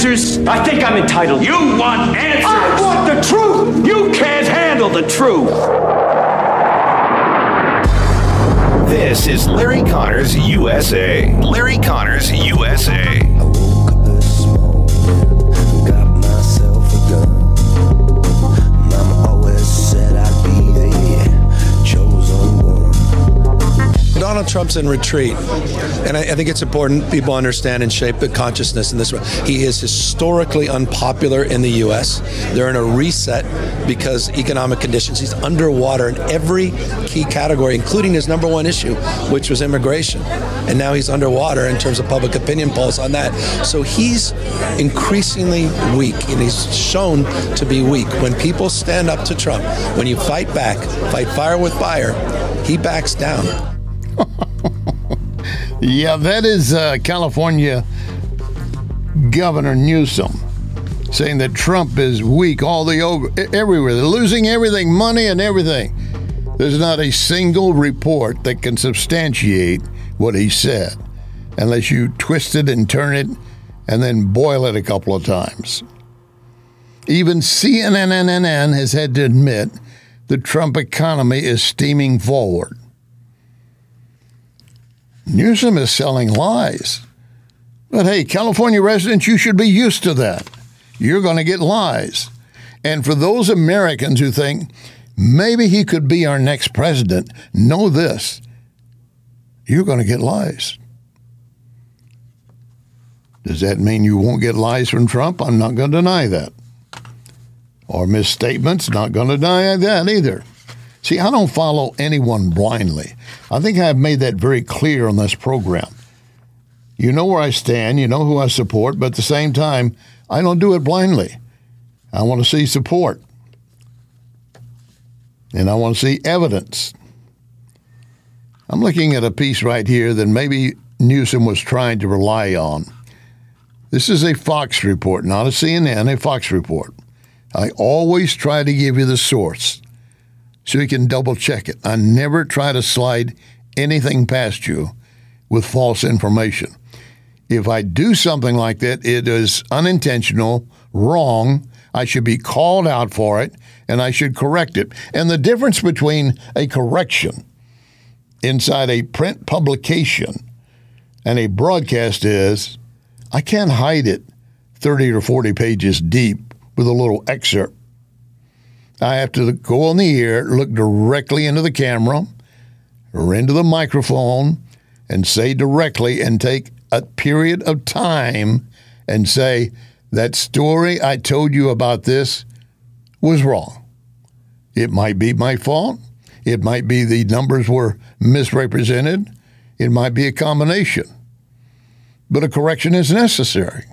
answers? I think I'm entitled. You want answers? I want the truth! You can't handle the truth! This is Larry Connors USA. Larry Connors USA. I woke up this morning, got myself a gun. Mama always said I'd be the chosen one. Donald Trump's in retreat, and I think it's important people understand and shape the consciousness in this way. He is historically unpopular in the U.S. They're in a reset because economic conditions. He's underwater in every key category, including his number one issue, which was immigration. And now he's underwater in terms of public opinion polls on that. So he's increasingly weak, and he's shown to be weak. When people stand up to Trump, when you fight back, fight fire with fire, he backs down. Yeah, that is California Governor Newsom saying that Trump is weak everywhere. They're losing everything, money and everything. There's not a single report that can substantiate what he said unless you twist it and turn it and then boil it a couple of times. Even CNN has had to admit the Trump economy is steaming forward. Newsom is selling lies. But hey, California residents, you should be used to that. You're going to get lies. And for those Americans who think maybe he could be our next president, know this. You're going to get lies. Does that mean you won't get lies from Trump? I'm not going to deny that. Or misstatements, not going to deny that either. See, I don't follow anyone blindly. I think I've made that very clear on this program. You know where I stand, you know who I support, but at the same time, I don't do it blindly. I want to see support. And I want to see evidence. I'm looking at a piece right here that maybe Newsom was trying to rely on. This is a Fox report, not a CNN, a Fox report. I always try to give you the source so you can double check it. I never try to slide anything past you with false information. If I do something like that, it is unintentional, wrong. I should be called out for it, and I should correct it. And the difference between a correction inside a print publication and a broadcast is I can't hide it 30 or 40 pages deep with a little excerpt. I have to go on the air, look directly into the camera or into the microphone and say directly and take a period of time and say, that story I told you about this was wrong. It might be my fault. It might be the numbers were misrepresented. It might be a combination. But a correction is necessary.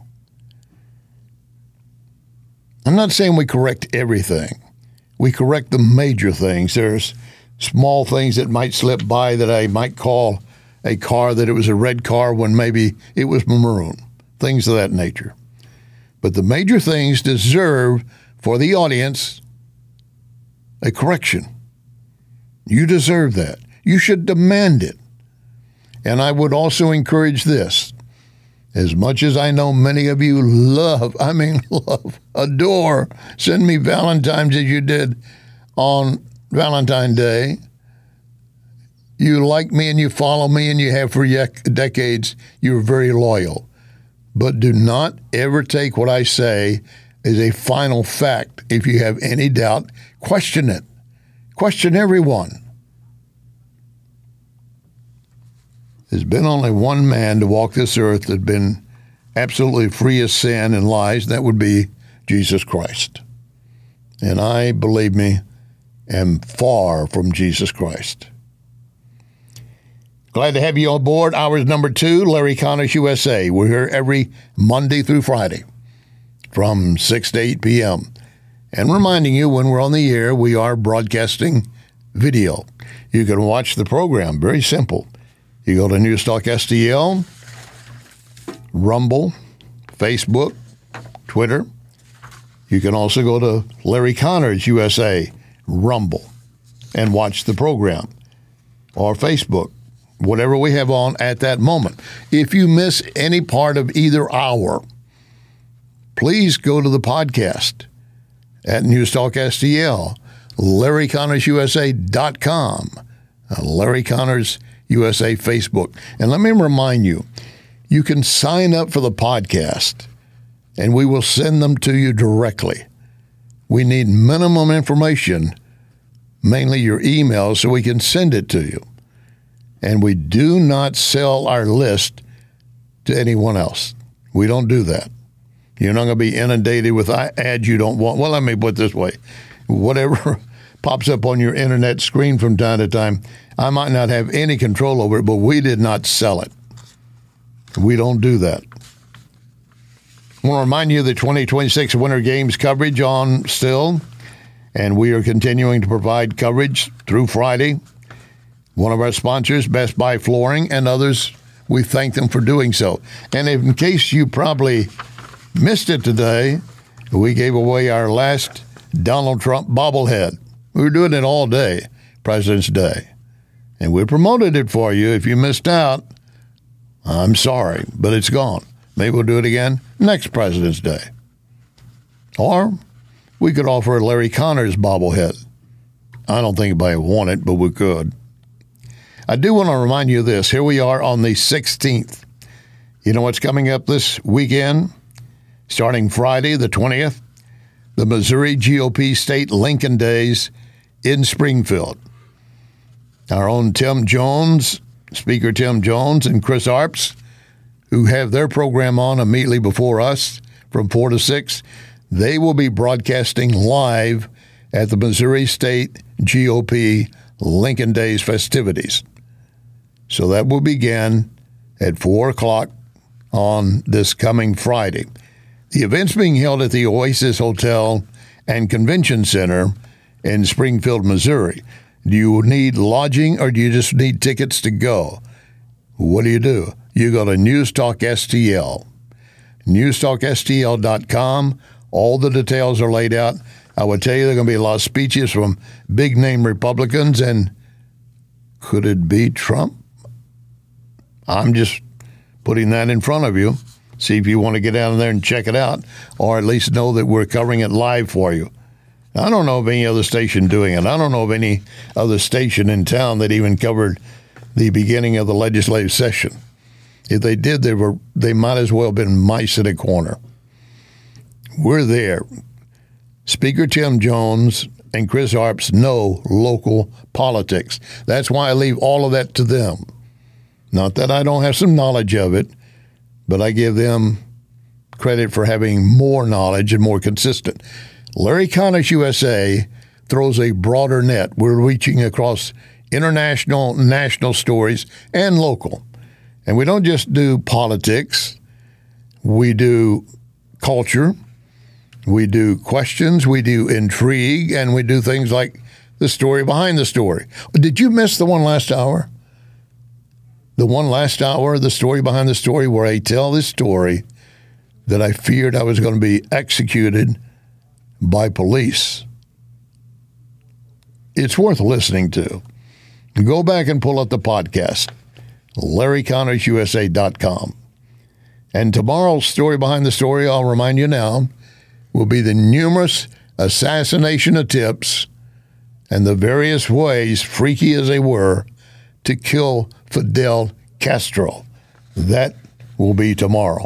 I'm not saying we correct everything. We correct the major things. There's small things that might slip by that I might call a car that it was a red car when maybe it was maroon, things of that nature. But the major things deserve for the audience a correction. You deserve that. You should demand it. And I would also encourage this. As much as I know many of you love, adore, send me Valentine's as you did on Valentine's Day. You like me and you follow me and you have for decades. You're very loyal. But do not ever take what I say as a final fact. If you have any doubt, question it. Question everyone. There's been only one man to walk this earth that had been absolutely free of sin and lies, and that would be Jesus Christ. And I, believe me, am far from Jesus Christ. Glad to have you on board. Hours number 2, Larry Connors USA. We're here every Monday through Friday from 6 to 8 p.m. And reminding you, when we're on the air, we are broadcasting video. You can watch the program. Very simple. You go to Newstalk STL, Rumble, Facebook, Twitter. You can also go to Larry Connors USA, Rumble, and watch the program, or Facebook, whatever we have on at that moment. If you miss any part of either hour, please go to the podcast at Newstalk STL, LarryConnorsUSA.com, Larry Connors USA Facebook. And let me remind you, you can sign up for the podcast, and we will send them to you directly. We need minimum information, mainly your email, so we can send it to you. And we do not sell our list to anyone else. We don't do that. You're not going to be inundated with ads you don't want. Well, let me put it this way. Whatever pops up on your internet screen from time to time, I might not have any control over it, but we did not sell it. We don't do that. I want to remind you the 2026 Winter Games coverage on still, and we are continuing to provide coverage through Friday. One of our sponsors, Best Buy Flooring, and others, we thank them for doing so. And in case you probably missed it today, we gave away our last Donald Trump bobblehead. We were doing it all day, President's Day. And we promoted it for you. If you missed out, I'm sorry, but it's gone. Maybe we'll do it again next President's Day. Or we could offer a Larry Connors bobblehead. I don't think anybody would want it, but we could. I do want to remind you of this. Here we are on the 16th. You know what's coming up this weekend? Starting Friday, the 20th, the Missouri GOP State Lincoln Days in Springfield. Our own Tim Jones, Speaker Tim Jones, and Chris Arps, who have their program on immediately before us from 4 to 6, they will be broadcasting live at the Missouri State GOP Lincoln Days festivities. So that will begin at 4 o'clock on this coming Friday. The event's being held at the Oasis Hotel and Convention Center in Springfield, Missouri. Do you need lodging or do you just need tickets to go? What do? You go to Newstalk STL, newstalkstl.com. All the details are laid out. I would tell you there are going to be a lot of speeches from big-name Republicans, and could it be Trump? I'm just putting that in front of you. See if you want to get down there and check it out, or at least know that we're covering it live for you. I don't know of any other station doing it. I don't know of any other station in town that even covered the beginning of the legislative session. If they did, they might as well have been mice in a corner. We're there. Speaker Tim Jones and Chris Arps know local politics. That's why I leave all of that to them. Not that I don't have some knowledge of it, but I give them credit for having more knowledge and more consistent. Larry Connors USA throws a broader net. We're reaching across international, national stories, and local. And we don't just do politics. We do culture. We do questions. We do intrigue. And we do things like the story behind the story. Did you miss the one last hour? The one last hour, the story behind the story, where I tell this story that I feared I was going to be executed by police. It's worth listening to. Go back and pull up the podcast, LarryConnorsUSA.com. And tomorrow's story behind the story, I'll remind you now, will be the numerous assassination attempts and the various ways, freaky as they were, to kill Fidel Castro. That will be tomorrow.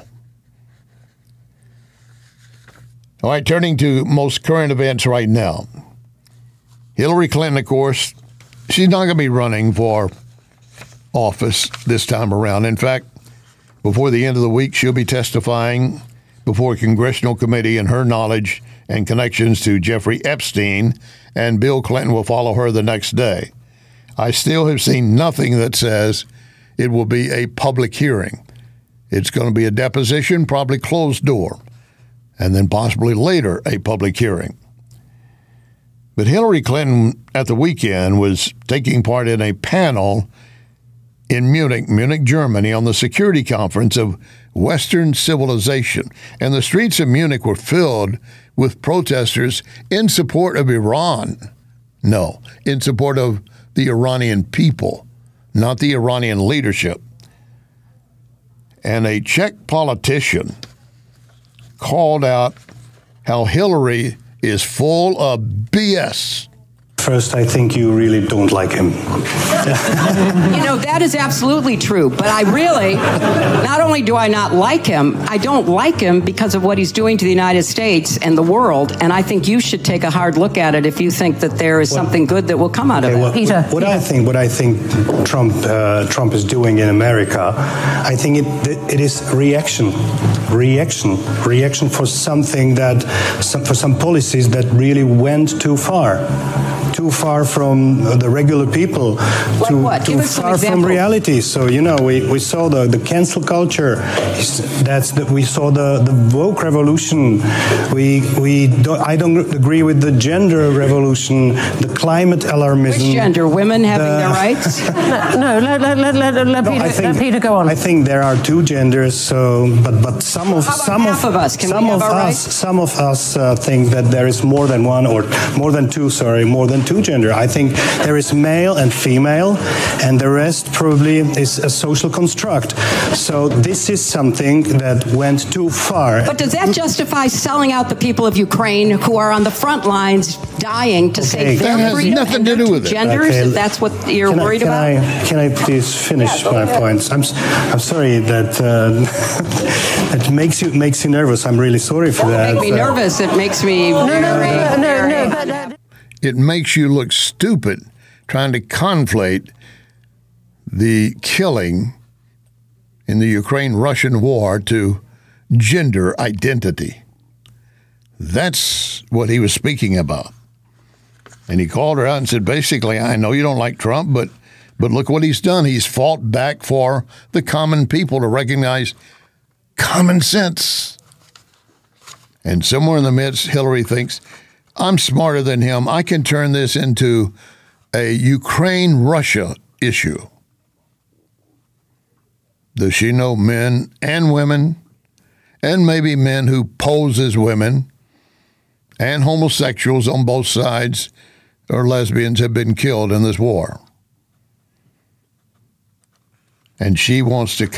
All right, turning to most current events right now. Hillary Clinton, of course, she's not going to be running for office this time around. In fact, before the end of the week, she'll be testifying before a congressional committee, and her knowledge and connections to Jeffrey Epstein and Bill Clinton will follow her the next day. I still have seen nothing that says it will be a public hearing. It's going to be a deposition, probably closed door, and then possibly later a public hearing. But Hillary Clinton at the weekend was taking part in a panel in Munich, Germany, on the Security Conference of Western Civilization. And the streets of Munich were filled with protesters in support of Iran. No, in support of the Iranian people, not the Iranian leadership. And a Czech politician called out how Hillary is full of BS. First, I think you really don't like him. That is absolutely true. But I really, not only do I not like him, I don't like him because of what he's doing to the United States and the world. And I think you should take a hard look at it if you think that there is something good that will come out of it. Peter, what I think Trump is doing in America, I think it is reaction for something for some policies that really went too far from the regular people, too far from reality. So we saw the cancel culture. We saw the woke revolution. I don't agree with the gender revolution, the climate alarmism. Which gender? Women having their rights? No, let Peter go on. I think there are two genders. So, but some of us think that there is more than one or more than two gender. I think there is male and female, and the rest probably is a social construct. So this is something that went too far. But does that justify selling out the people of Ukraine who are on the front lines dying to save their freedom? That has nothing to do with it. Genders, if that's what you're worried about? Can I please finish my points? I'm sorry that it makes you nervous. I'm really sorry for that. It makes me nervous. It makes me No. It makes you look stupid trying to conflate the killing in the Ukraine-Russian war to gender identity. That's what he was speaking about. And he called her out and said, basically, I know you don't like Trump, but look what he's done. He's fought back for the common people to recognize common sense. And somewhere in the midst, Hillary thinks, I'm smarter than him. I can turn this into a Ukraine-Russia issue. Does she know men and women, and maybe men who pose as women, and homosexuals on both sides, or lesbians, have been killed in this war? And she wants to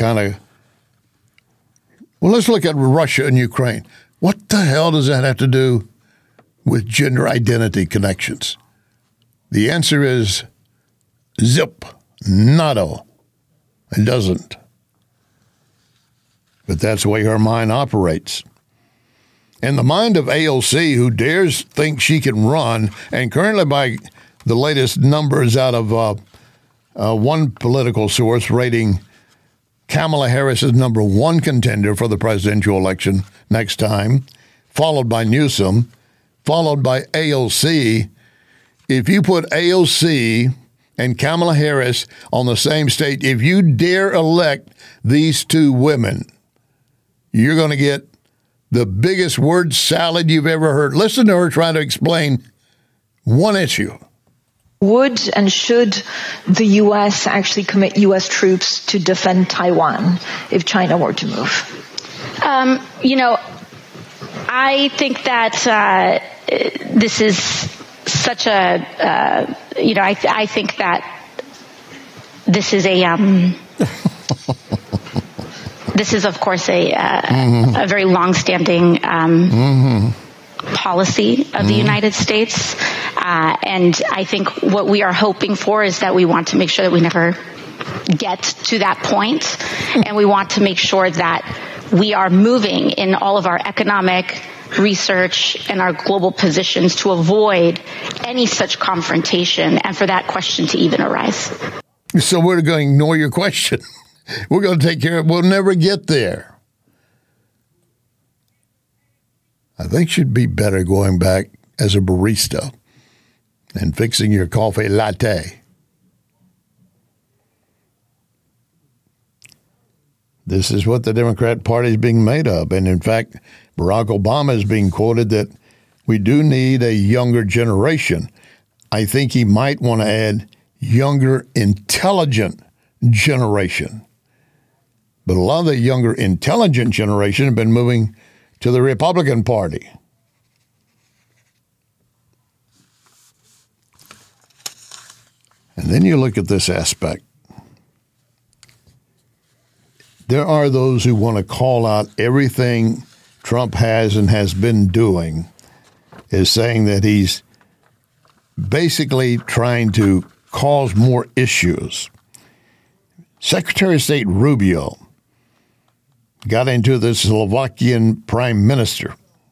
let's look at Russia and Ukraine. What the hell does that have to do with gender identity connections? The answer is zip, nada. It doesn't. But that's the way her mind operates. And the mind of AOC, who dares think she can run, and currently by the latest numbers out of one political source rating Kamala Harris as number one contender for the presidential election next time, followed by Newsom, followed by AOC. If you put AOC and Kamala Harris on the same stage, if you dare elect these two women, you're going to get the biggest word salad you've ever heard. Listen to her trying to explain one issue. Would and should the U.S. actually commit U.S. troops to defend Taiwan if China were to move? I think that this is such a, I think that this is this is, of course, a very long-standing policy of the United States. And I think what we are hoping for is that we want to make sure that we never get to that point. And we want to make sure that we are moving in all of our economic research and our global positions to avoid any such confrontation and for that question to even arise. So we're going to ignore your question. We're going to take care of it. We'll never get there. I think she'd be better going back as a barista and fixing your coffee latte. This is what the Democrat Party is being made of. And in fact, Barack Obama is being quoted that we do need a younger generation. I think he might want to add younger, intelligent generation. But a lot of the younger, intelligent generation have been moving to the Republican Party. And then you look at this aspect. There are those who want to call out everything Trump has and has been doing is saying that he's basically trying to cause more issues. Secretary of State Rubio got into the Slovakian prime minister.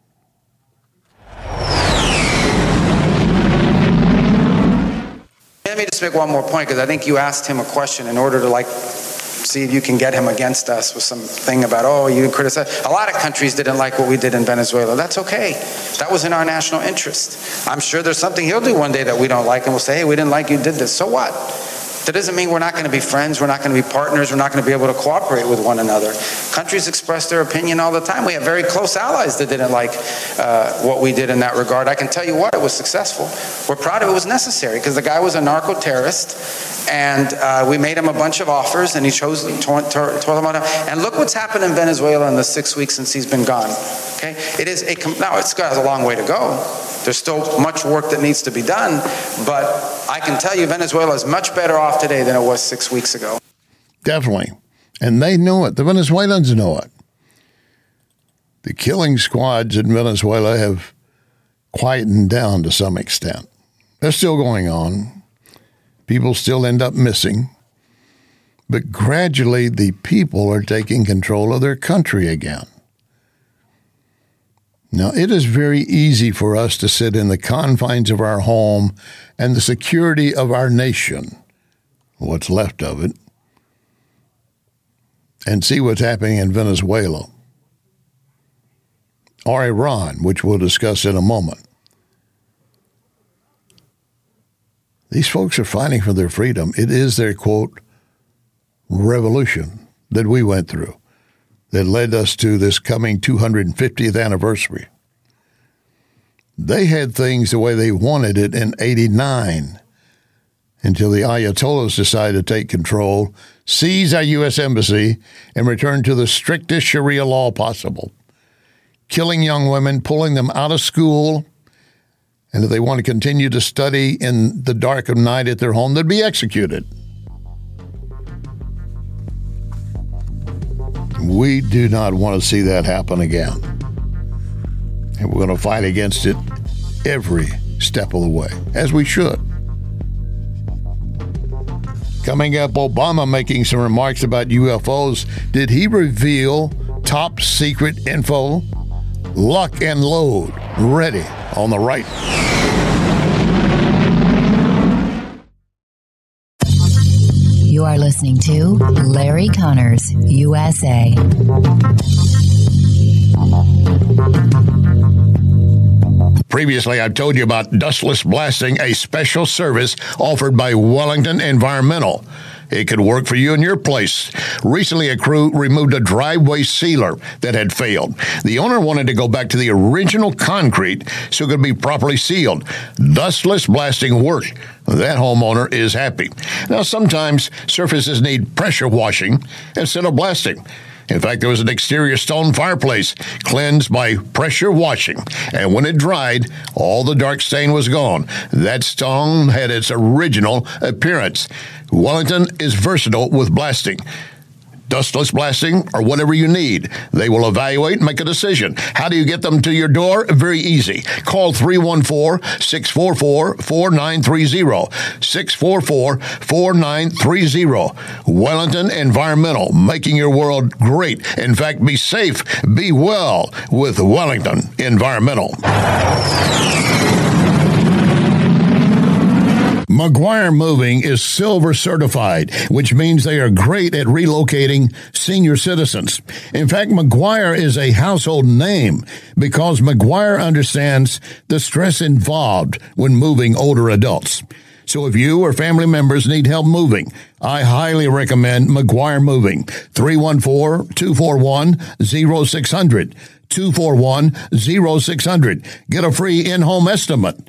Let me just make one more point, because I think you asked him a question in order to see if you can get him against us with something about, oh, you criticize. A lot of countries didn't like what we did in Venezuela. That's okay. That was in our national interest. I'm sure there's something he'll do one day that we don't like, and we'll say, hey, we didn't like you did this. So what? That doesn't mean we're not going to be friends, we're not going to be partners, we're not going to be able to cooperate with one another. Countries express their opinion all the time. We have very close allies that didn't like what we did in that regard. I can tell you what, it was successful. We're proud of it. It was necessary, because the guy was a narco-terrorist, and we made him a bunch of offers, and he chose to tore them out. And look what's happened in Venezuela in the 6 weeks since he's been gone. Okay, now it's got a long way to go. There's still much work that needs to be done, but I can tell you Venezuela is much better off today than it was 6 weeks ago. Definitely. And they know it. The Venezuelans know it. The killing squads in Venezuela have quietened down to some extent. They're still going on. People still end up missing. But gradually, the people are taking control of their country again. Now, it is very easy for us to sit in the confines of our home and the security of our nation, what's left of it, and see what's happening in Venezuela or Iran, which we'll discuss in a moment. These folks are fighting for their freedom. It is their, quote, revolution that we went through that led us to this coming 250th anniversary. They had things the way they wanted it in 89 until the Ayatollahs decided to take control, seize our U.S. Embassy, and return to the strictest Sharia law possible, killing young women, pulling them out of school, and if they want to continue to study in the dark of night at their home, they'd be executed. We do not want to see that happen again. And we're going to fight against it every step of the way, as we should. Coming up, Obama making some remarks about UFOs. Did he reveal top secret info? Lock and load. Ready on the right. You are listening to Larry Connors, USA. Previously, I've told you about dustless blasting, a special service offered by Wellington Environmental. It could work for you in your place. Recently, a crew removed a driveway sealer that had failed. The owner wanted to go back to the original concrete so it could be properly sealed. Dustless blasting worked. That homeowner is happy. Now, sometimes surfaces need pressure washing instead of blasting. In fact, there was an exterior stone fireplace cleansed by pressure washing, and when it dried, all the dark stain was gone. That stone had its original appearance. Wellington is versatile with blasting. Dustless blasting, or whatever you need. They will evaluate and make a decision. How do you get them to your door? Very easy. Call 314-644-4930. 644-4930. Wellington Environmental, making your world great. In fact, be safe, be well with Wellington Environmental. McGuire Moving is Silver certified, which means they are great at relocating senior citizens. In fact, McGuire is a household name because McGuire understands the stress involved when moving older adults. So if you or family members need help moving, I highly recommend McGuire Moving. 314-241-0600. 241-0600. Get a free in-home estimate.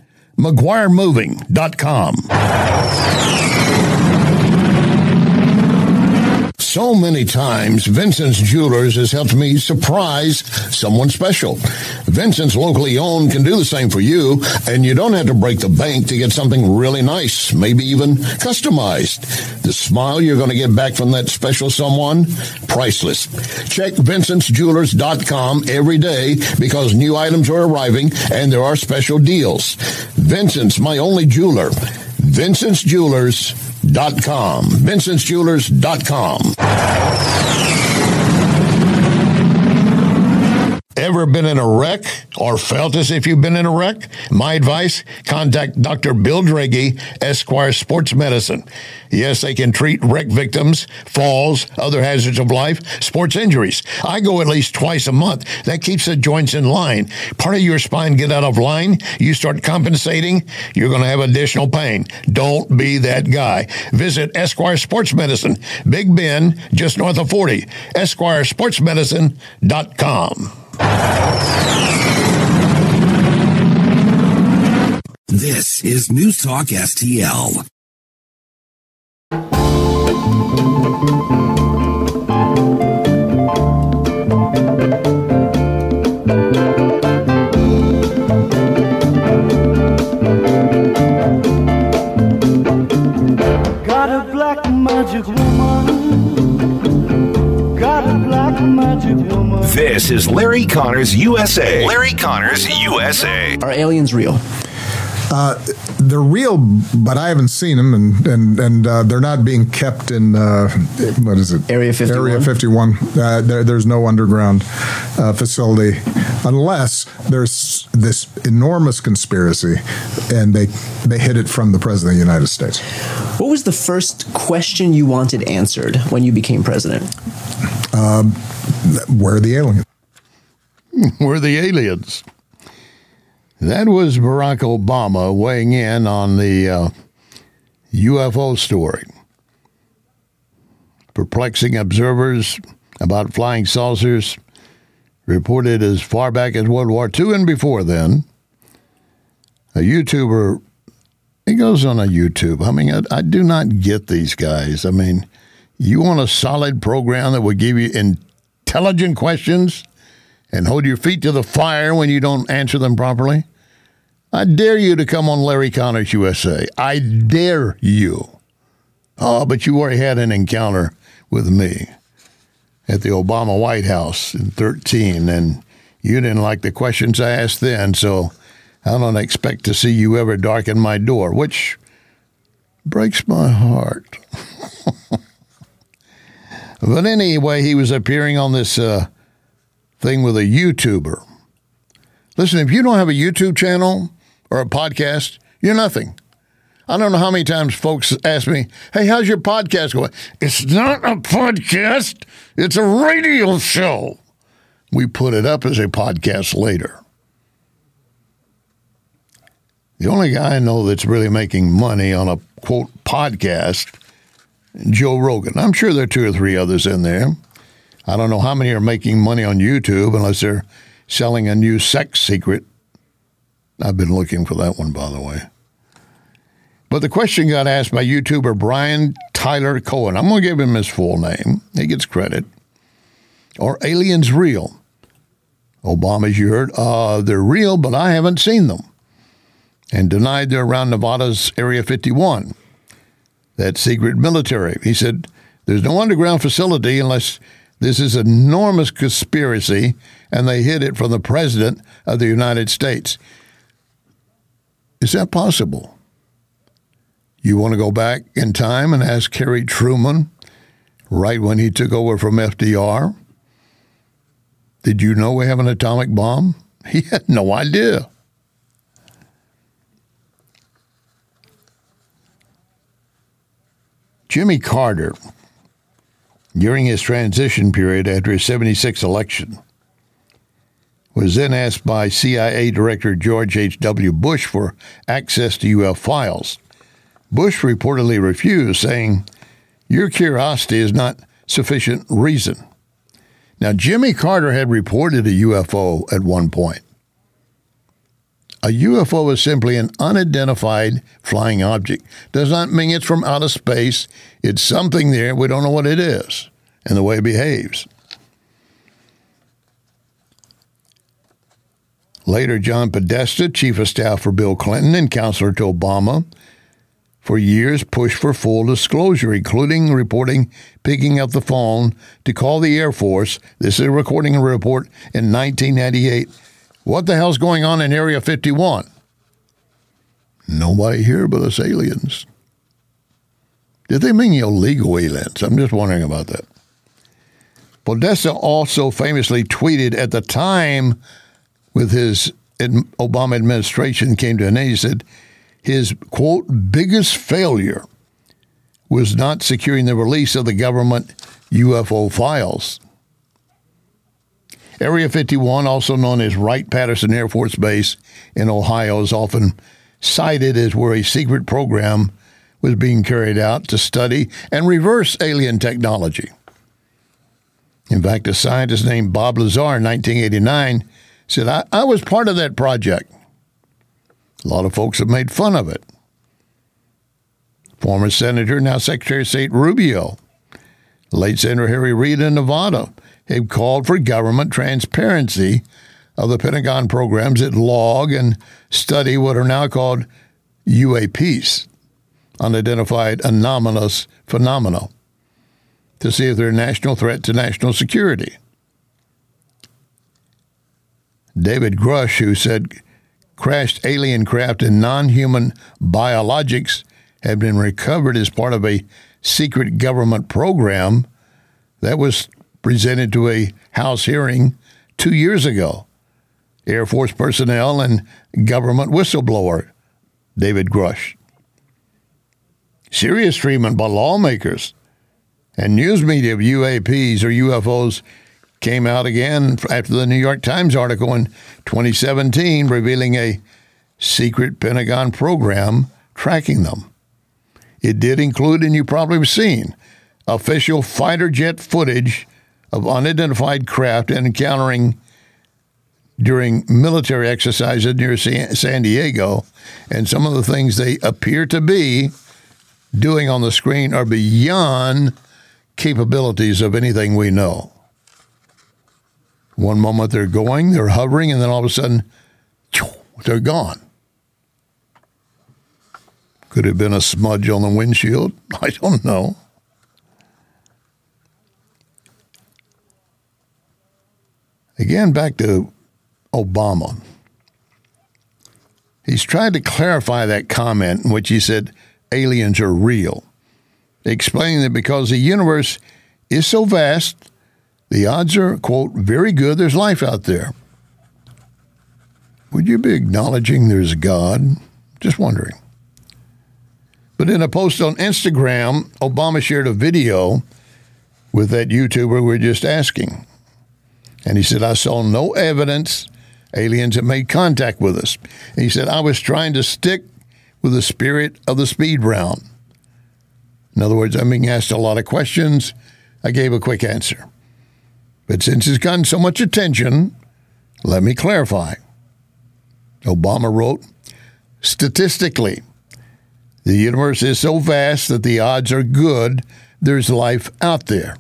McGuireMoving.com. So many times, Vincent's Jewelers has helped me surprise someone special. Vincent's locally owned can do the same for you, and you don't have to break the bank to get something really nice, maybe even customized. The smile you're going to get back from that special someone, priceless. Check VincentsJewelers.com every day because new items are arriving and there are special deals. Vincent's, my only jeweler. VincentsJewelers.com. VincentsJewelers.com. Ever been in a wreck or felt as if you've been in a wreck? My advice, contact Dr. Bill Draghi, Esquire Sports Medicine. Yes, they can treat wreck victims, falls, other hazards of life, sports injuries. I go at least twice a month. That keeps the joints in line. Part of your spine get out of line, you start compensating, you're going to have additional pain. Don't be that guy. Visit Esquire Sports Medicine, Big Bend, just north of 40. EsquireSportsMedicine.com. This is News Talk STL. Got a black magic woman. Got a black magic woman. This is Larry Connors USA. Larry Connors USA. Are aliens real? They're real, but I haven't seen them, and they're not being kept in what is it? Area 51. Area 51. There's no underground facility, unless there's this enormous conspiracy, and they hid it from the President of the United States. What was the first question you wanted answered when you became president? Where are the aliens? Where are the aliens? That was Barack Obama weighing in on the UFO story. Perplexing observers about flying saucers reported as far back as World War II and before then. A YouTuber, he goes on a YouTube. I mean, I do not get these guys. I mean, you want a solid program that would give you intelligent questions and hold your feet to the fire when you don't answer them properly? I dare you to come on Larry Connors USA. I dare you. Oh, but you already had an encounter with me at the Obama White House in 2013, and you didn't like the questions I asked then, so I don't expect to see you ever darken my door, which breaks my heart. But anyway, he was appearing on this thing with a YouTuber. Listen, if you don't have a YouTube channel or a podcast, you're nothing. I don't know how many times folks ask me, hey, how's your podcast going? It's not a podcast. It's a radio show. We put it up as a podcast later. The only guy I know that's really making money on a, quote, podcast, Joe Rogan. I'm sure there are 2 or 3 others in there. I don't know how many are making money on YouTube unless they're selling a new sex secret. I've been looking for that one, by the way. But the question got asked by YouTuber Brian Tyler Cohen. I'm going to give him his full name. He gets credit. Are aliens real? Obama, as you heard, they're real, but I haven't seen them. And denied they're around Nevada's Area 51, that secret military. He said, there's no underground facility unless this is an enormous conspiracy and they hid it from the President of the United States. Is that possible? You want to go back in time and ask Harry Truman, right when he took over from FDR, did you know we have an atomic bomb? He had no idea. Jimmy Carter, during his transition period after his 76 election, was then asked by CIA Director George H.W. Bush for access to UF files. Bush reportedly refused, saying, your curiosity is not sufficient reason. Now, Jimmy Carter had reported a UFO at one point. A UFO is simply an unidentified flying object. Does not mean it's from outer space. It's something there. We don't know what it is. and the way it behaves. Later, John Podesta, chief of staff for Bill Clinton and counselor to Obama, for years pushed for full disclosure, including reporting picking up the phone to call the Air Force. This is a recording report in 1998. What the hell's going on in Area 51? Nobody here but us aliens. Did they mean illegal aliens? I'm just wondering about that. Podesta also famously tweeted at the time with his Obama administration came to an end, he said his, quote, biggest failure was not securing the release of the government UFO files. Area 51, also known as Wright-Patterson Air Force Base in Ohio, is often cited as where a secret program was being carried out to study and reverse alien technology. In fact, a scientist named Bob Lazar in 1989 said, I was part of that project. A lot of folks have made fun of it. Former Senator, now Secretary of State Rubio, late Senator Harry Reid in Nevada, have called for government transparency of the Pentagon programs that log and study what are now called UAPs, unidentified anomalous phenomena, to see if they're a national threat to national security. David Grush, who said crashed alien craft and non-human biologics had been recovered as part of a secret government program that was presented to a House hearing 2 years ago. Air Force personnel and government whistleblower David Grush. Serious treatment by lawmakers and news media of UAPs or UFOs came out again after the New York Times article in 2017 revealing a secret Pentagon program tracking them. It did include, and you probably have seen, official fighter jet footage of unidentified craft encountering during military exercises near San Diego, and some of the things they appear to be doing on the screen are beyond capabilities of anything we know. One moment they're going, they're hovering, and then all of a sudden, they're gone. Could it have been a smudge on the windshield? I don't know. Again, back to Obama. He's tried to clarify that comment in which he said aliens are real, explaining that because the universe is so vast, the odds are, quote, very good there's life out there. Would you be acknowledging there's God? Just wondering. But in a post on Instagram, Obama shared a video with that YouTuber we were just asking. And he said, I saw no evidence aliens have made contact with us. And he said, I was trying to stick with the spirit of the speed round. In other words, I'm being asked a lot of questions. I gave a quick answer. But since it's gotten so much attention, let me clarify. Obama wrote, statistically, the universe is so vast that the odds are good there's life out there.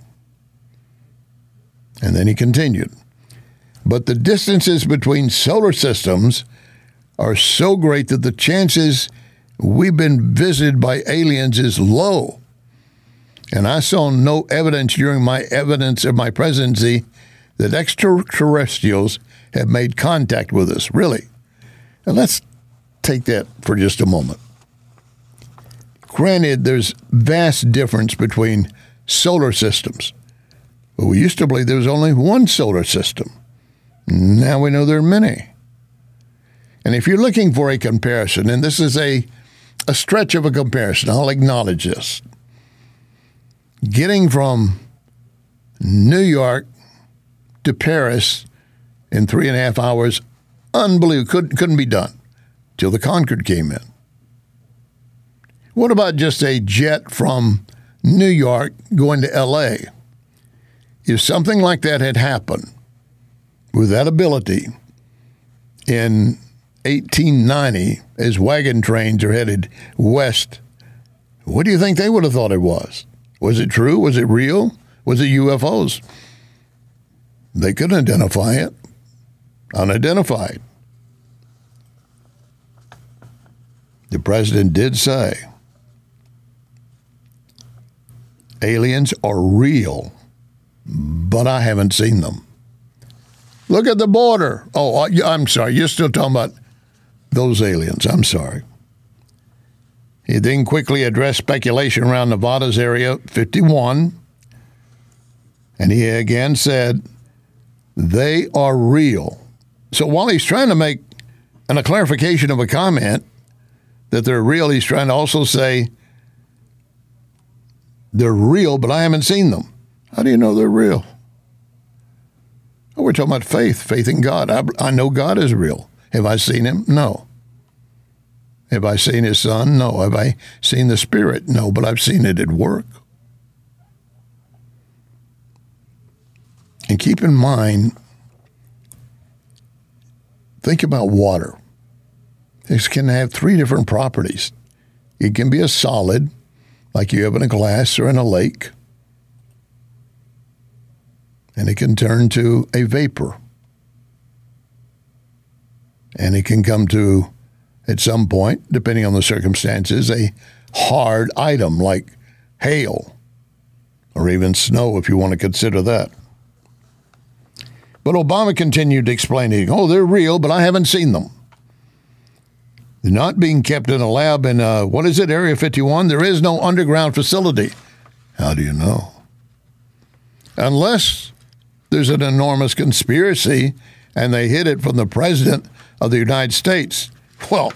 And then he continued, but the distances between solar systems are so great that the chances we've been visited by aliens is low. And I saw no evidence during my evidence of my presidency that extraterrestrials have made contact with us, really. And let's take that for just a moment. Granted, there's vast difference between solar systems. But we used to believe there was only one solar system. Now we know there are many. And if you're looking for a comparison, and this is a stretch of a comparison, I'll acknowledge this. Getting from New York to Paris in 3.5 hours, unbelievable, couldn't be done till the Concorde came in. What about just a jet from New York going to L.A.? If something like that had happened with that ability in 1890, as wagon trains are headed west, what do you think they would have thought it was? Was it true? Was it real? was the UFOs. They couldn't identify it. Unidentified. The president did say aliens are real, but I haven't seen them. Look at the border. Oh, I'm sorry. You're still talking about those aliens. I'm sorry. He then quickly addressed speculation around Nevada's Area 51, and he again said, they are real. So while he's trying to make a clarification of a comment that they're real, he's trying to also say they're real, but I haven't seen them. How do you know they're real? Oh, we're talking about faith in God. I know God is real. Have I seen him? No. Have I seen his son? No. Have I seen the Spirit? No, but I've seen it at work. And keep in mind, think about water. This can have three different properties. It can be a solid, like you have in a glass or in a lake. And it can turn to a vapor. And it can come to, at some point, depending on the circumstances, a hard item like hail or even snow, if you want to consider that. But Obama continued to explain, they're real, but I haven't seen them. They're not being kept in a lab in, Area 51? There is no underground facility. How do you know? Unless there's an enormous conspiracy and they hid it from the President of the United States. Well,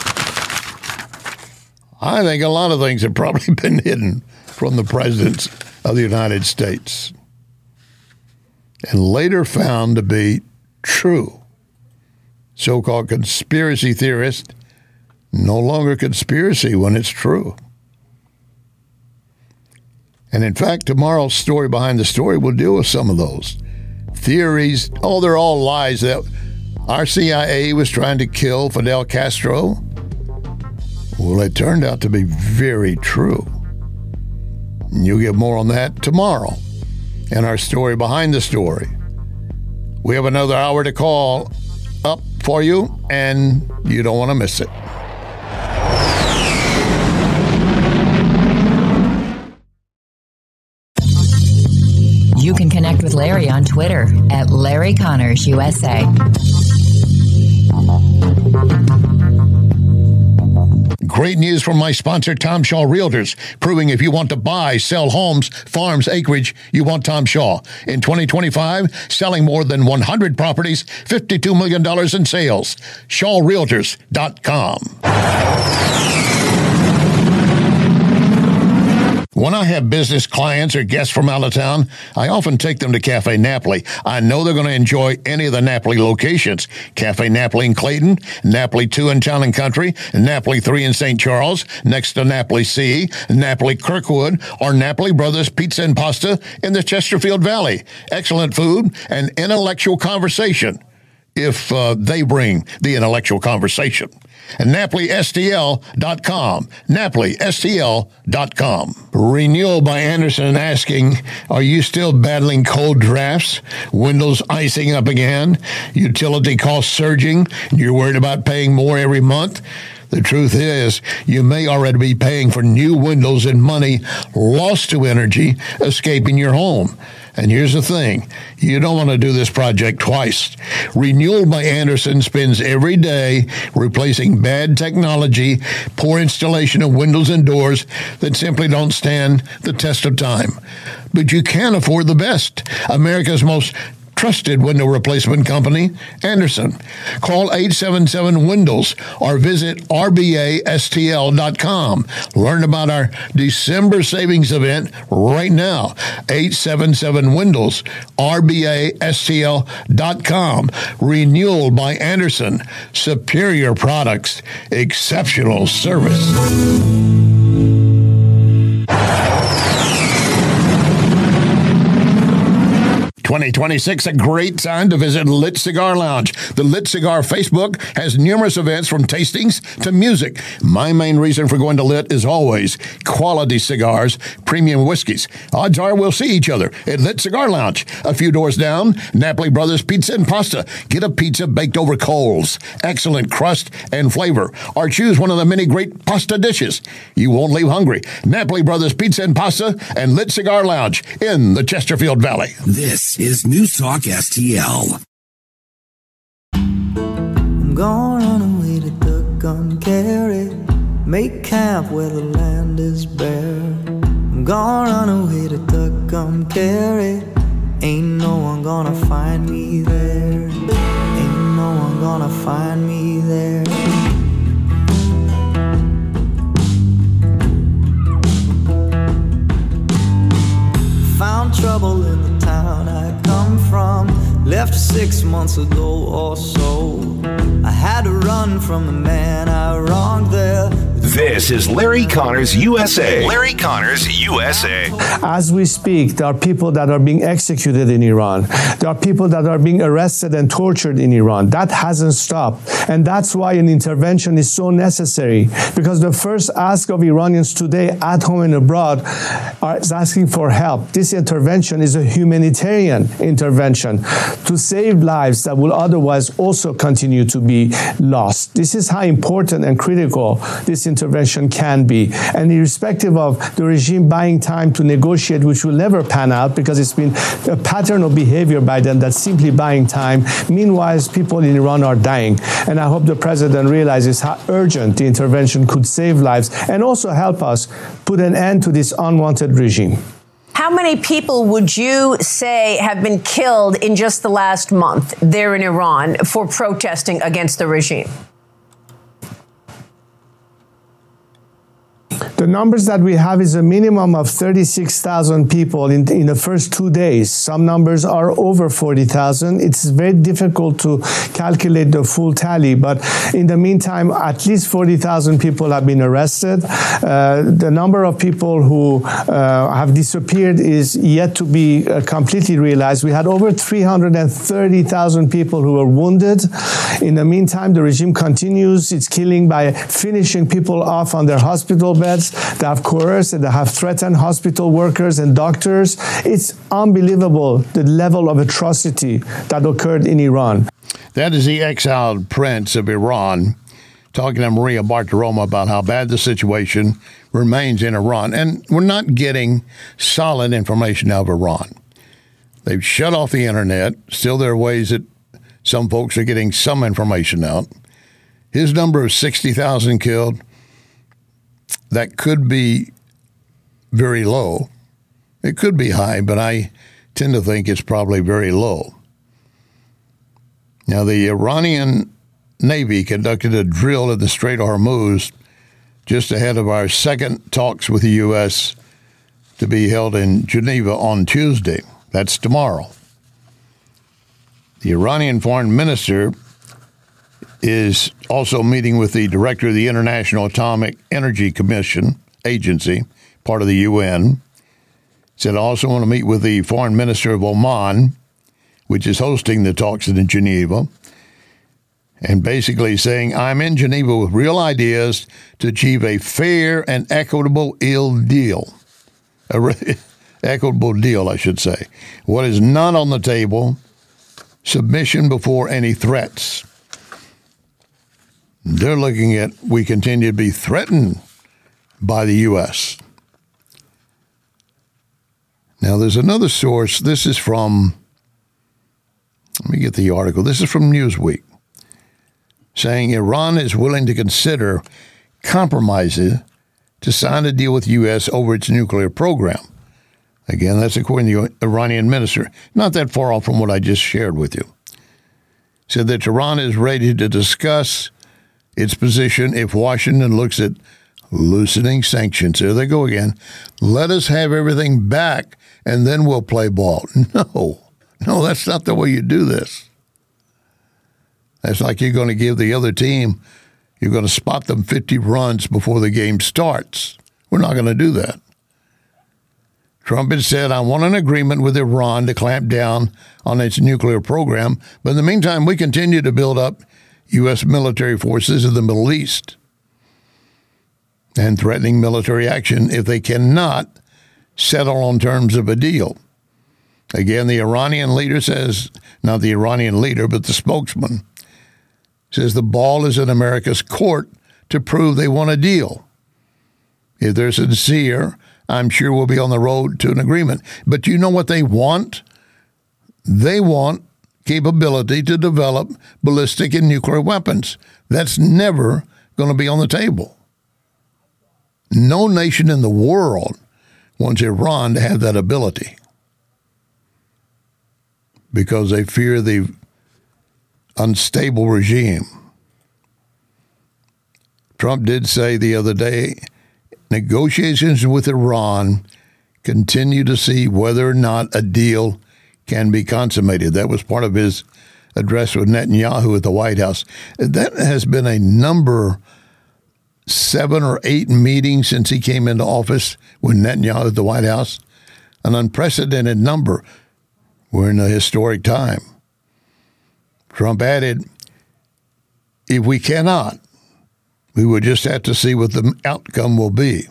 I think a lot of things have probably been hidden from the presidents of the United States and later found to be true. So-called conspiracy theorists, no longer conspiracy when it's true. And in fact, tomorrow's story behind the story will deal with some of those theories. Oh, they're all lies that our CIA was trying to kill Fidel Castro. Well, it turned out to be very true. And you'll get more on that tomorrow in our story behind the story. We have another hour to call up for you, and you don't want to miss it. You can connect with Larry on Twitter at Larry Connors USA. Great news from my sponsor, Tom Shaw Realtors, proving if you want to buy, sell homes, farms, acreage, you want Tom Shaw. In 2025, selling more than 100 properties, $52 million in sales. ShawRealtors.com. When I have business clients or guests from out of town, I often take them to Cafe Napoli. I know they're going to enjoy any of the Napoli locations. Cafe Napoli in Clayton, Napoli 2 in Town and Country, Napoli 3 in St. Charles, next to Napoli C, Napoli Kirkwood, or Napoli Brothers Pizza and Pasta in the Chesterfield Valley. Excellent food and intellectual conversation, if they bring the intellectual conversation. And NapoliSTL.com. NapoliSTL.com. Renewal by Anderson asking, are you still battling cold drafts? Windows icing up again? Utility costs surging? You're worried about paying more every month? The truth is, you may already be paying for new windows and money lost to energy escaping your home. And here's the thing, you don't want to do this project twice. Renewal by Anderson spends every day replacing bad technology, poor installation of windows and doors that simply don't stand the test of time. But you can afford the best. America's most trusted window replacement company, Anderson. Call 877-WINDOWS or visit rbastl.com. Learn about our December savings event right now. 877-WINDOWS, rbastl.com. Renewal by Anderson. Superior products, exceptional service. 2026, a great time to visit Lit Cigar Lounge. The Lit Cigar Facebook has numerous events from tastings to music. My main reason for going to Lit is always quality cigars, premium whiskeys. Odds are we'll see each other at Lit Cigar Lounge. A few doors down, Napoli Brothers Pizza and Pasta. Get a pizza baked over coals. Excellent crust and flavor. Or choose one of the many great pasta dishes. You won't leave hungry. Napoli Brothers Pizza and Pasta and Lit Cigar Lounge in the Chesterfield Valley. This is News Talk STL. I'm gonna run away to duck and carry, make camp where the land is bare. I'm gonna run away to duck and carry, ain't no one gonna find me there. Ain't no one gonna find me there. Found trouble in the town I come from. Left 6 months ago or so. I had to run from the man I wronged there. This is Larry Connors USA. Larry Connors USA. As we speak, there are people that are being executed in Iran. There are people that are being arrested and tortured in Iran. That hasn't stopped. And that's why an intervention is so necessary. Because the first ask of Iranians today, at home and abroad, is asking for help. This intervention is a humanitarian intervention to save lives that will otherwise also continue to be lost. This is how important and critical this intervention can be. And irrespective of the regime buying time to negotiate, which will never pan out because it's been a pattern of behavior by them that's simply buying time. Meanwhile, people in Iran are dying. And I hope the president realizes how urgent the intervention could save lives and also help us put an end to this unwanted regime. How many people would you say have been killed in just the last month there in Iran for protesting against the regime? The numbers that we have is a minimum of 36,000 people in the first 2 days. Some numbers are over 40,000. It's very difficult to calculate the full tally, but in the meantime, at least 40,000 people have been arrested. The number of people who have disappeared is yet to be completely realized. We had over 330,000 people who were wounded. In the meantime, the regime continues its killing by finishing people off on their hospital beds. They have coerced and they have threatened hospital workers and doctors. It's unbelievable the level of atrocity that occurred in Iran. That is the exiled prince of Iran talking to Maria Bartiromo about how bad the situation remains in Iran. And we're not getting solid information out of Iran. They've shut off the internet. Still, there are ways that some folks are getting some information out. His number of 60,000 killed, that could be very low. It could be high, but I tend to think it's probably very low. Now, the Iranian Navy conducted a drill at the Strait of Hormuz just ahead of our second talks with the U.S. to be held in Geneva on Tuesday. That's tomorrow. The Iranian foreign minister is also meeting with the director of the International Atomic Energy Commission agency, part of the UN. Said I also want to meet with the foreign minister of Oman, which is hosting the talks in Geneva, and basically saying, I'm in Geneva with real ideas to achieve a fair and equitable deal. Equitable deal, I should say. What is not on the table, submission before any threats. They're looking at, we continue to be threatened by the U.S. Now, there's another source. This is from, let me get the article. This is from Newsweek, saying Iran is willing to consider compromises to sign a deal with the U.S. over its nuclear program. Again, that's according to the Iranian minister. Not that far off from what I just shared with you. Said that Iran is ready to discuss its position if Washington looks at loosening sanctions. There they go again. Let us have everything back, and then we'll play ball. No, that's not the way you do this. That's like you're going to give the other team, you're going to spot them 50 runs before the game starts. We're not going to do that. Trump had said, I want an agreement with Iran to clamp down on its nuclear program, but in the meantime, we continue to build up U.S. military forces in the Middle East and threatening military action if they cannot settle on terms of a deal. Again, the Iranian leader says, not the Iranian leader, but the spokesman, says the ball is in America's court to prove they want a deal. If they're sincere, I'm sure we'll be on the road to an agreement. But you know what they want? They want capability to develop ballistic and nuclear weapons. That's never going to be on the table. No nation in the world wants Iran to have that ability because they fear the unstable regime. Trump did say the other day, negotiations with Iran continue to see whether or not a deal can be consummated. That was part of his address with Netanyahu at the White House. That has been a number 7 or 8 meetings since he came into office with Netanyahu at the White House. An unprecedented number. We're in a historic time. Trump added, if we cannot, we will just have to see what the outcome will be.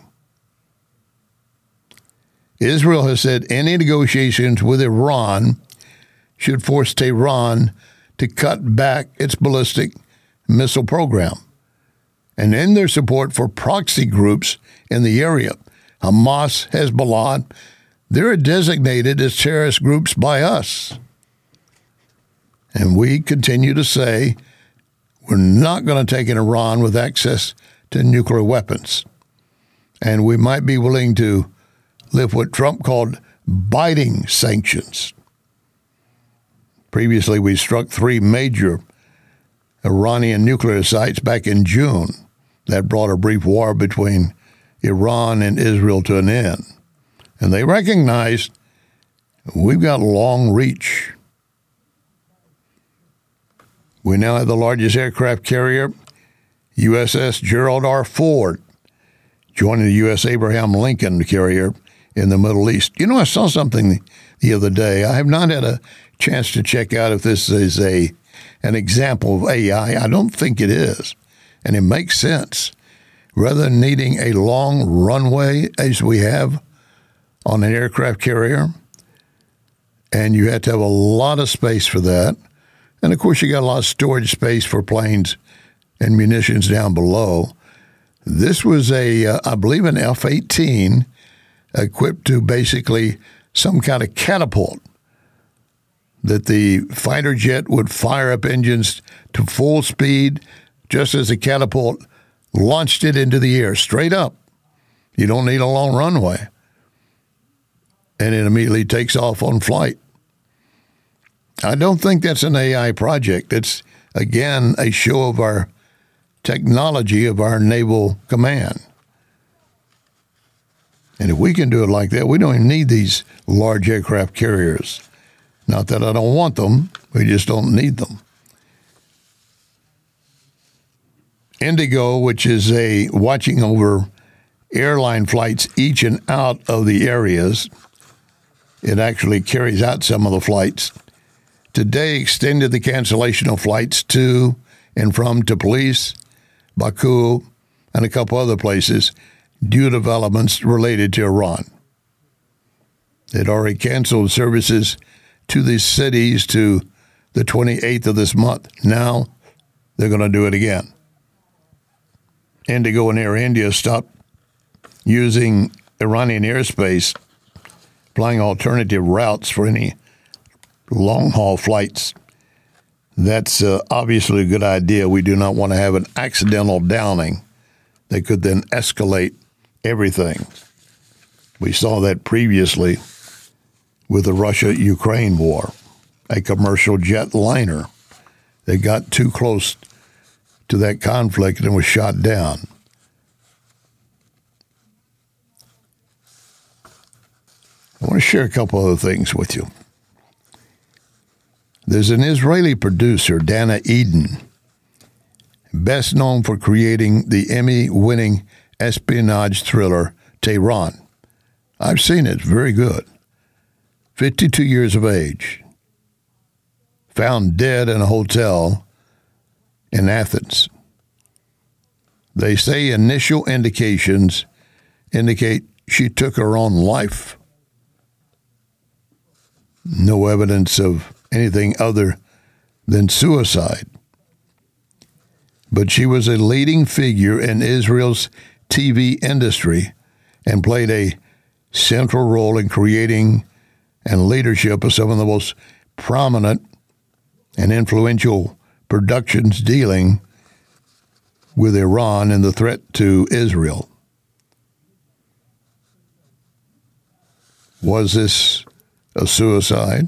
Israel has said any negotiations with Iran should force Tehran to cut back its ballistic missile program and end their support for proxy groups in the area. Hamas, Hezbollah, they're designated as terrorist groups by us. And we continue to say we're not going to take an Iran with access to nuclear weapons. And we might be willing to lift what Trump called biting sanctions. Previously, we struck 3 major Iranian nuclear sites back in June. That brought a brief war between Iran and Israel to an end. And they recognized we've got long reach. We now have the largest aircraft carrier, USS Gerald R. Ford, joining the U.S. Abraham Lincoln carrier in the Middle East. You know, I saw something the other day. I have not had a chance to check out if this is an example of AI. I don't think it is. And it makes sense. Rather than needing a long runway as we have on an aircraft carrier, and you have to have a lot of space for that. And of course, you got a lot of storage space for planes and munitions down below. This was I believe, an F-18 equipped to basically some kind of catapult that the fighter jet would fire up engines to full speed just as the catapult launched it into the air, straight up. You don't need a long runway. And it immediately takes off on flight. I don't think that's an AI project. It's, again, a show of our technology of our naval command. And if we can do it like that, we don't even need these large aircraft carriers. Not that I don't want them, we just don't need them. Indigo, which is watching over airline flights each and out of the areas, it actually carries out some of the flights. Today extended the cancellation of flights to and from Tbilisi, Baku, and a couple other places due to developments related to Iran. They'd already canceled services to these cities to the 28th of this month. Now they're going to do it again. Indigo and Air India stopped using Iranian airspace, flying alternative routes for any long-haul flights. That's obviously a good idea. We do not want to have an accidental downing that could then escalate everything. We saw that previously with the Russia-Ukraine war, a commercial jet liner that got too close to that conflict and was shot down. I want to share a couple other things with you. There's an Israeli producer, Dana Eden, best known for creating the Emmy-winning espionage thriller Tehran. I've seen it. It's very good. 52 years of age. Found dead in a hotel in Athens. They say initial indications indicate she took her own life. No evidence of anything other than suicide. But she was a leading figure in Israel's TV industry and played a central role in creating and leadership of some of the most prominent and influential productions dealing with Iran and the threat to Israel. Was this a suicide?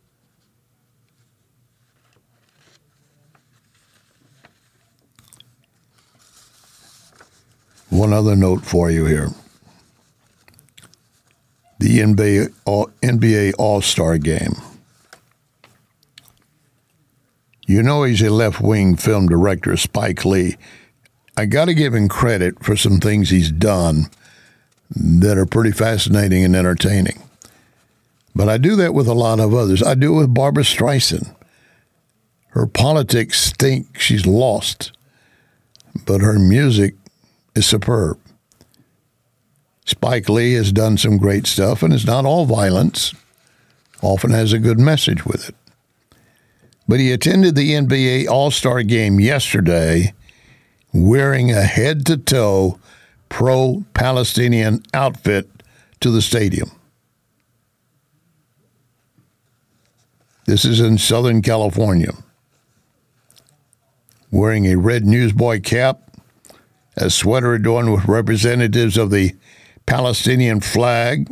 One other note for you here. The NBA All-Star Game. You know he's a left-wing film director, Spike Lee. I got to give him credit for some things he's done that are pretty fascinating and entertaining. But I do that with a lot of others. I do it with Barbra Streisand. Her politics stink. She's lost. But her music is superb. Spike Lee has done some great stuff, and it's not all violence. Often has a good message with it. But he attended the NBA All-Star Game yesterday wearing a head-to-toe pro-Palestinian outfit to the stadium. This is in Southern California. Wearing a red newsboy cap, a sweater adorned with representatives of the Palestinian flag,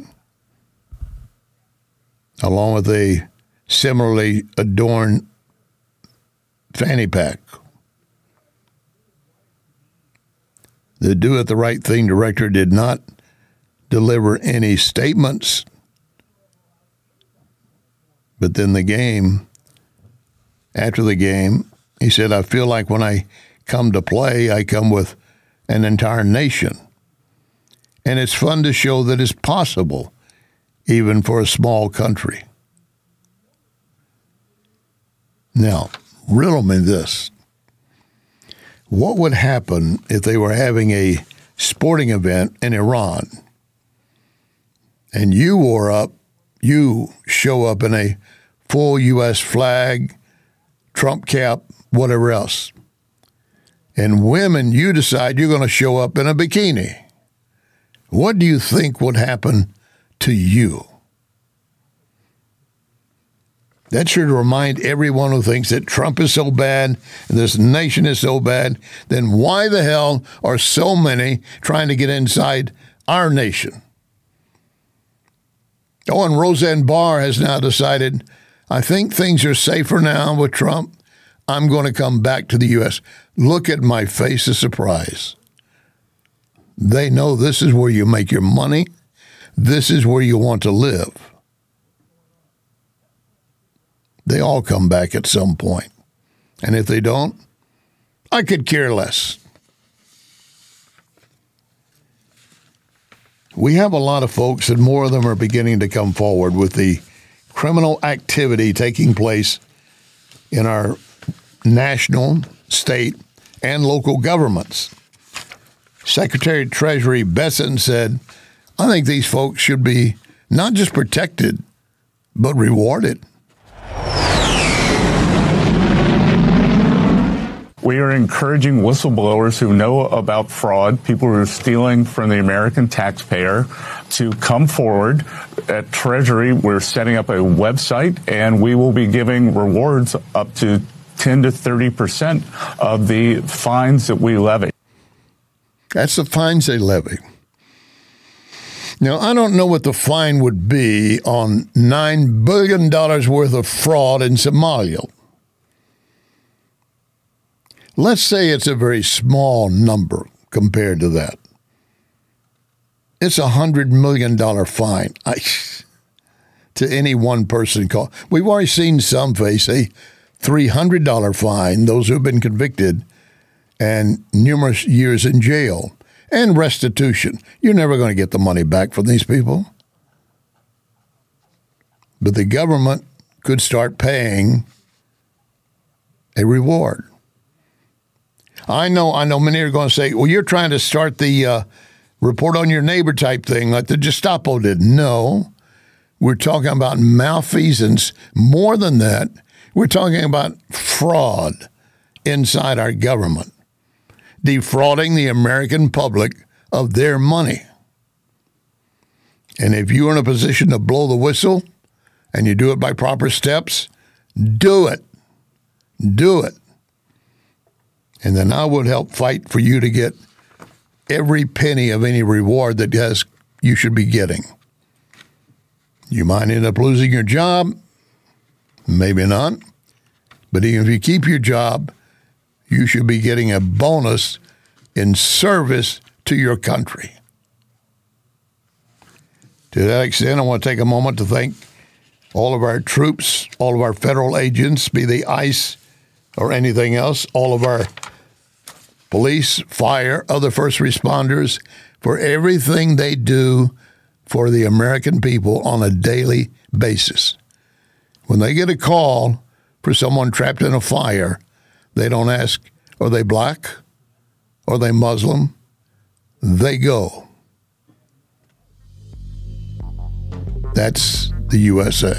along with a similarly adorned fanny pack. The Do It the Right Thing director did not deliver any statements, but then after the game, he said, I feel like when I come to play, I come with an entire nation. And it's fun to show that it's possible, even for a small country. Now, riddle me this. What would happen if they were having a sporting event in Iran and you show up in a full U.S. flag, Trump cap, whatever else, and women, you decide you're going to show up in a bikini? What do you think would happen to you? That should remind everyone who thinks that Trump is so bad and this nation is so bad, then why the hell are so many trying to get inside our nation? Oh, and Roseanne Barr has now decided, I think things are safer now with Trump. I'm going to come back to the U.S. Look at my face of surprise. They know this is where you make your money. This is where you want to live. They all come back at some point. And if they don't, I could care less. We have a lot of folks, and more of them are beginning to come forward with the criminal activity taking place in our national, state, and local governments. Secretary of Treasury Besson said, I think these folks should be not just protected, but rewarded. We are encouraging whistleblowers who know about fraud, people who are stealing from the American taxpayer, to come forward. At Treasury, we're setting up a website, and we will be giving rewards up to 10 to 30% of the fines that we levy. That's the fines they levy. Now, I don't know what the fine would be on $9 billion worth of fraud in Somalia. Let's say it's a very small number compared to that. It's $100 million fine to any one person call. We've already seen some face a $300 fine, those who have been convicted, and numerous years in jail, and restitution. You're never going to get the money back from these people. But the government could start paying a reward. I know many are going to say, well, you're trying to start the report on your neighbor type thing like the Gestapo did. No, we're talking about malfeasance. More than that, we're talking about fraud inside our government, defrauding the American public of their money. And if you're in a position to blow the whistle and you do it by proper steps, do it. Do it. And then I would help fight for you to get every penny of any reward that you should be getting. You might end up losing your job, maybe not. But even if you keep your job, you should be getting a bonus in service to your country. To that extent, I want to take a moment to thank all of our troops, all of our federal agents, be they ICE or anything else, all of our police, fire, other first responders, for everything they do for the American people on a daily basis. When they get a call for someone trapped in a fire, they don't ask, are they black? Are they Muslim? They go. That's the USA.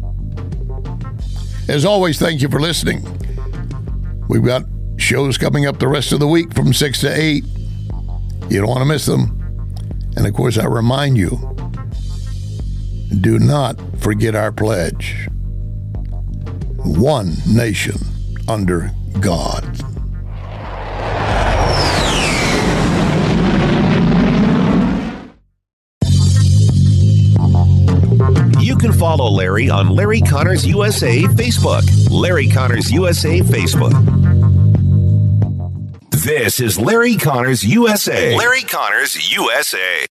As always, thank you for listening. We've got shows coming up the rest of the week from 6 to 8. You don't want to miss them. And of course, I remind you, do not forget our pledge. One nation under God. You can follow Larry on Larry Connors USA Facebook. Larry Connors USA Facebook. This is Larry Connors USA. Larry Connors USA.